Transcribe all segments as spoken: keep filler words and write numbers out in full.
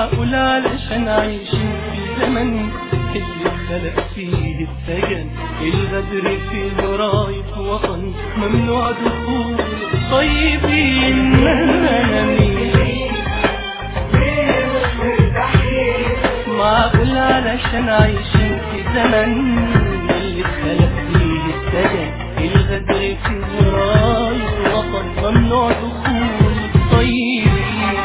معقول علشان عايشين في زمن اللي خلق فيه السجن، الغدر فيه راية وطن ممنوع دخول طيبين منامين. معقول علشان عايشين في زمن اللي خلق فيه السجن، الغدر فيه راية وطن ممنوع دخول طيبين.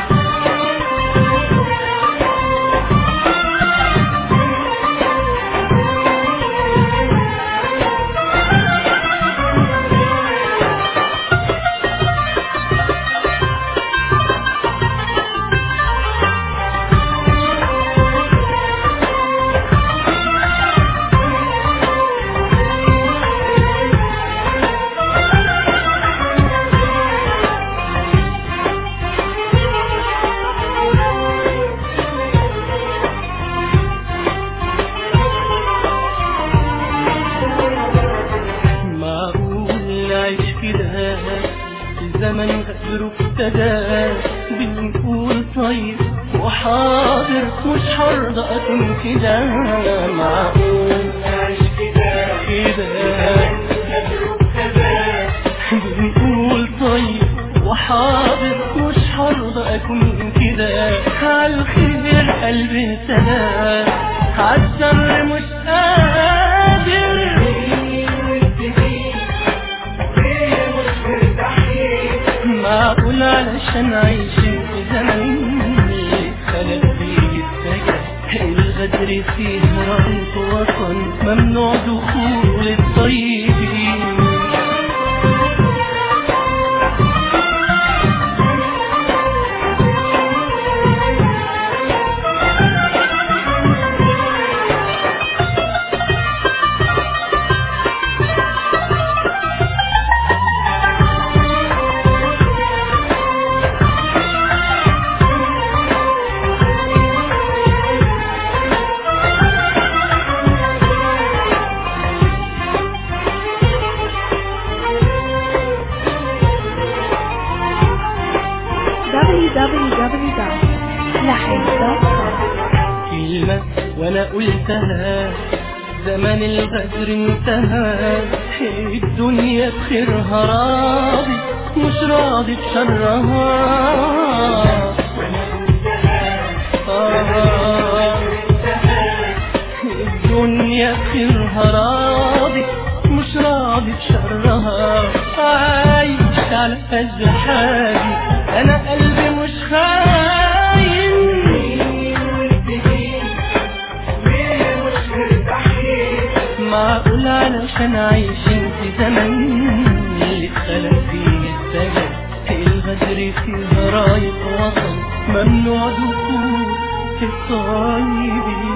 زمن غدر ابتدى بنقول طيب وحاضر مش هرضى اكون كده. معقول نعيش كده كده بنقول طيب وحاضر مش هرضى اكون كده. عالخير قلبي سدى عالشر مش قادر. معقول علشان عايشين في زمن اللي خلق فيه السجن، الغدر فيه راية وطن ممنوع دخول الطيبين. دبليو دبليو دبليو دوت لحن دوت كوم. كلمة وانا قلتها زمان الغدر انتهى، الدنيا بخيرها راضي مش راضي بشرها. آه الدنيا بخيرها راضي مش راضي بشرها. عايش على قد حالي انا قلبي مش خاين. معقول علشان عايشين في زمن اللي خلق فيه السجن، الغدر فيه راية وطن ممنوع دخول الطيبين.